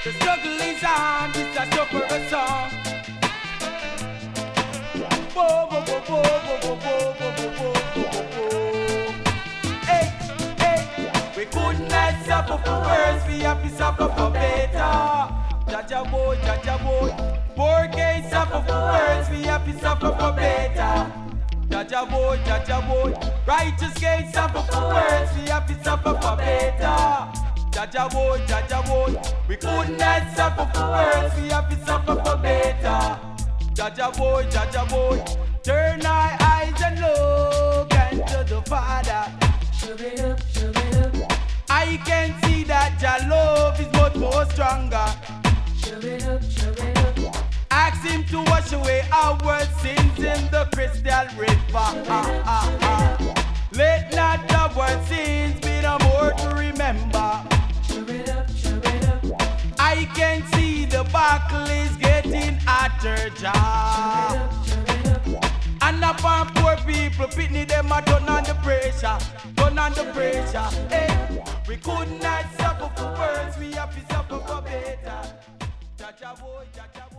The struggle is on, it's a sufferer song. Whoa, whoa, whoa, whoa, whoa, whoa, whoa, whoa, whoa, whoa. Hey, hey, we could not suffer for worse, we have to suffer for better. Jaja boy, poor case suffer for worse, we have to suffer for better. Jaja boy, righteous case suffer for worse, we have to suffer for better. Jaja boy, we could not suffer for worse, we have to suffer for better. Jaja boy, turn our eyes and look unto the Father. Shove it up. I can see that your love is much more stronger. Shove it up. Ask him to wash away our sins in the crystal river. Let not our sins be no more to remember. Shove it up. I can see the battle is getting hotter, Jah. And upon poor people, pitney them a turn on the pressure. Hey, we could not suffer for worse, we have to suffer for better. Jaja boy.